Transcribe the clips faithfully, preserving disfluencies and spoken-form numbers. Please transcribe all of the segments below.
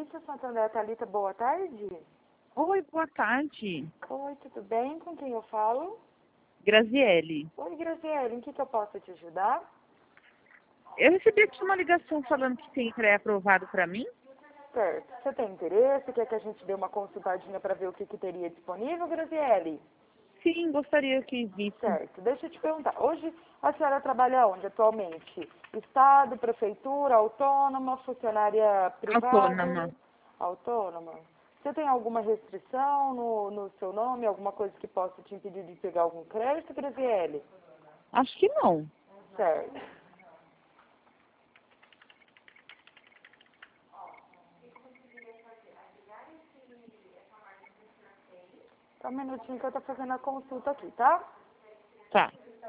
Vinícius Santander, Thalita, boa tarde. Oi, boa tarde. Oi, tudo bem? Com quem eu falo? Graziele. Oi, Graziele, em que, que eu posso te ajudar? Eu recebi aqui uma ligação falando que tem pré-aprovado para mim. Certo. Você tem interesse? Quer que a gente dê uma consultadinha para ver o que, que teria disponível, Graziele? Sim, gostaria que visse. Certo. Deixa eu te perguntar. Hoje a senhora trabalha onde atualmente? Estado, prefeitura, autônoma, funcionária privada? Autônoma. Autônoma. Você tem alguma restrição no, no seu nome? Alguma coisa que possa te impedir de pegar algum crédito, Graziele? Acho que não. Certo. Só um minutinho que eu tô fazendo a consulta aqui, tá? Tá.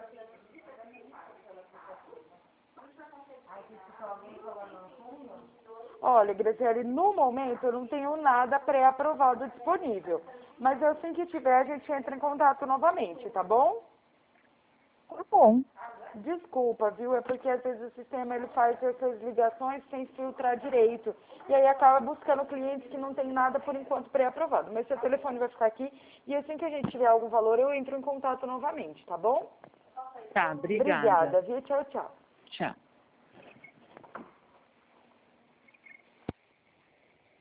Olha, Graziele, no momento eu não tenho nada pré-aprovado disponível. Mas assim que tiver, a gente entra em contato novamente, tá bom? Tá bom. Desculpa, viu? É porque às vezes o sistema ele faz essas ligações sem filtrar direito. E aí acaba buscando clientes que não tem nada por enquanto pré-aprovado. Mas seu telefone vai ficar aqui e assim que a gente tiver algum valor, eu entro em contato novamente, tá bom? Tá, obrigada. Obrigada, viu? Tchau, tchau. Tchau.